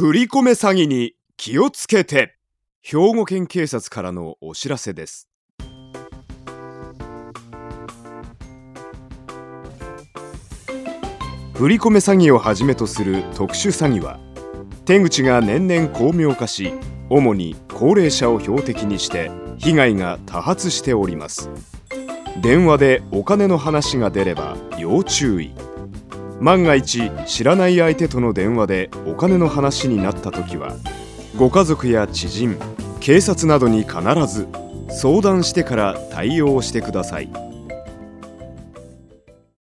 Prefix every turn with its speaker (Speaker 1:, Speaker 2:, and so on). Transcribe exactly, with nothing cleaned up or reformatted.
Speaker 1: 振り込め詐欺に気をつけて。兵庫県警察からのお知らせです。振り込め詐欺をはじめとする特殊詐欺は、手口が年々巧妙化し、主に高齢者を標的にして被害が多発しております。電話でお金の話が出れば要注意。万が一知らない相手との電話でお金の話になったときは、ご家族や知人、警察などに必ず相談してから対応してください。